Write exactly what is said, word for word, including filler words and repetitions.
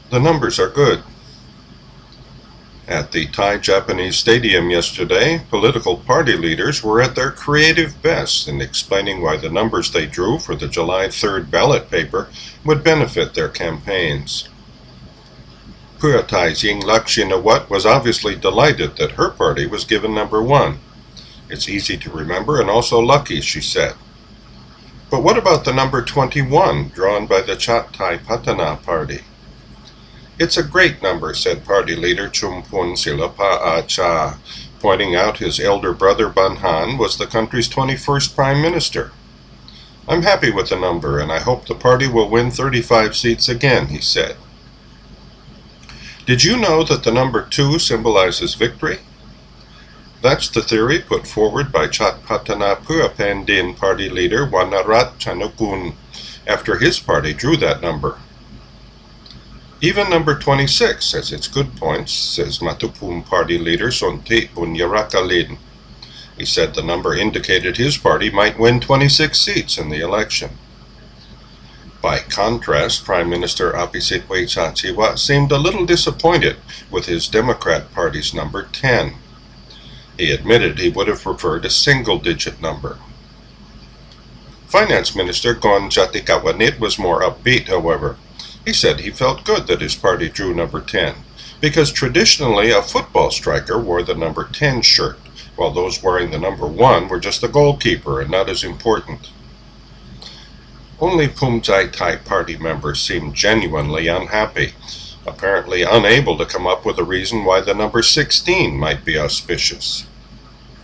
The numbers are good. At the Thai-Japanese Stadium yesterday, political party leaders were at their creative best in explaining why the numbers they drew for the July third ballot paper would benefit their campaigns. Pheu Thai's Yingluck Shinawatra was obviously delighted that her party was given number one. It's easy to remember and also lucky, she said. But what about the number twenty-one, drawn by the Chat Thai Patana party? It's a great number, said party leader Chumpun Silapa Acha, pointing out his elder brother Banhan was the country's twenty-first prime minister. I'm happy with the number, and I hope the party will win thirty-five seats again, he said. Did you know that the number two symbolizes victory? That's the theory put forward by Chat Patana Pheu Pandin party leader Wanarat Chanukun after his party drew that number. Even number twenty-six has its good points, says Matupum party leader Sonti Bunyarakalin. He said the number indicated his party might win twenty-six seats in the election. By contrast, Prime Minister Apisitwe Chachiwa seemed a little disappointed with his Democrat Party's number ten. He admitted he would have preferred a single-digit number. Finance Minister Gon Jatikawanit was more upbeat, however. He said he felt good that his party drew number ten, because traditionally a football striker wore the number ten shirt, while those wearing the number one were just the goalkeeper and not as important. Only Phumjai Thai party members seemed genuinely unhappy, apparently unable to come up with a reason why the number sixteen might be auspicious.